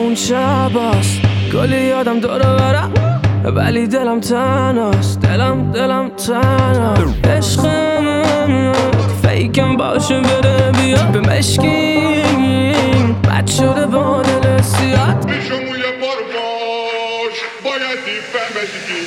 اون شباست کلی یادم دور و برم ولی دلم تنهاست دلم تنهاست عشقم فیکم باشه بره بیاد به مشکین بد شده با دل سیاد میشم یه بار باش بایدی فهمشی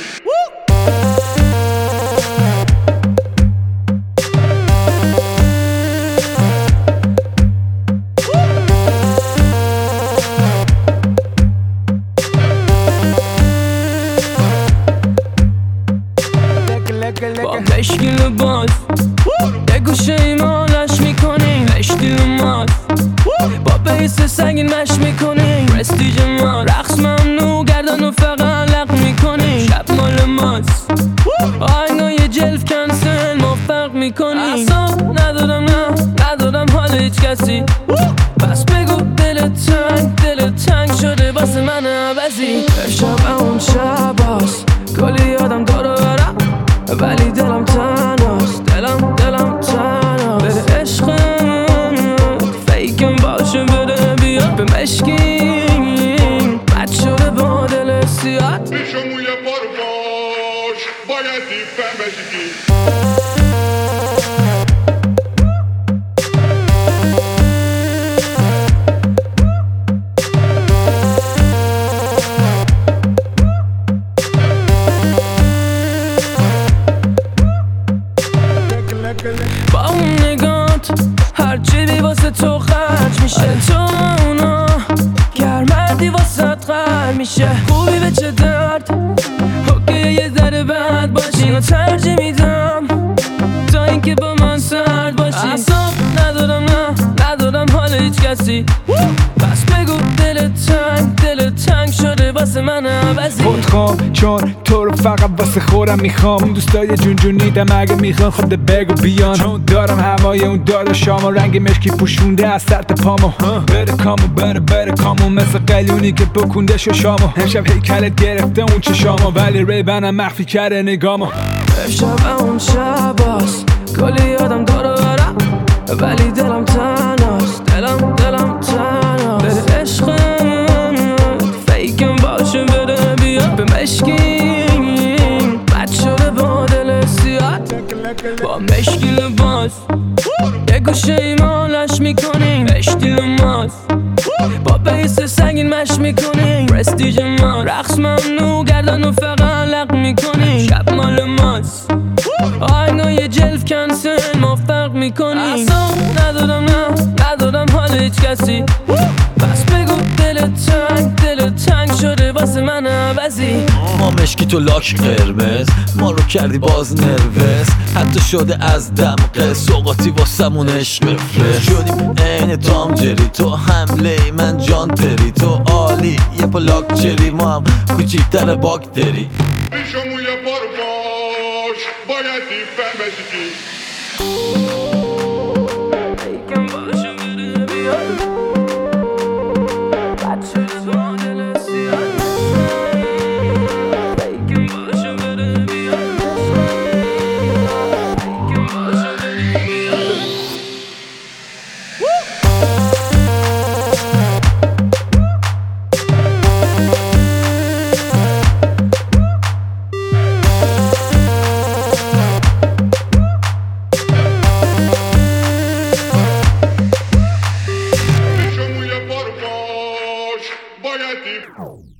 با مشکل باز یه گوشه ایمانش میکنیم اشتیل ماز با بیس سنگین مش میکنیم پرستیج ما رقص ممنوع گردن و فقط لق میکنیم شب مال ماست آهنگای جلف کنسل ما فرق میکنیم اصلا ندارم حال هیچ کسی بس بگو دل تنگ شده واسه من عوضی شب اون شباست کلی یادم دور و برم ولی دلم تنهاست دلم تنهاست بده عشقم فیکم باشه بده بیاد به مشکین بد شده با دل سیاد میشم یه بار باش بایدی فهمشی با اون نگات هرچی بی واسه تو خرج میشه تو اونا گرمردی واسه قرد میشه خوبی به چه درد اوکی یه ذره بد باشی اینو ترجیح میدم تا اینکه با من سرد باشی اصلا ندارم حال هیچ کسی بس بگو دل تنگ شده واسه من عوضی خودخوام چون تو رو فقط واسه خورم میخوام دوستای جونیدم اگه میخوان خود بگو بیان چون دارم هوای اون داداشام و رنگ مشکی پوشونده از سر تا پامو بره کامو مثل قلیونی که بکنده ششامو امشب هیکلت گرفته اون چشامو ولی ریبنم مخفی کرده نگامو شب اون شباست کلی یادم دور و برم ولی دلم تنهاست دلم تنهاست بده عشقم فیکم باشه بده بیاد به مشکین بد شده با دل سیاد با مشکل باز یه گوشه ایمانش میکنیم اشتیل ماز با بیس سنگین مش میکنیم پرستیج ما رقص ممنوع گردن و فقط لق میکنیم شب مال ماست آهنگای جلف کنسل ما فرق میکنیم اصلا ندارم حال هیچ کسی بس بگو دل تنگ شده واسه من عوضی ما مشکی تو لاک قرمز ما رو کردی باز نروس حتی شده از دمقه سوقاتی واسمون عشق فرس شدیم عین تام جری تو حمله من جان تری تو عالی یه پا لاک چری ما هم کوچیکتر باکتری میشم یه بار باش بایدی فهمشی فیکم باشه بده بیاد بد شده با دل سیاد فیکم باشه بده بیاد فیکم باشه بده بیاد بایدی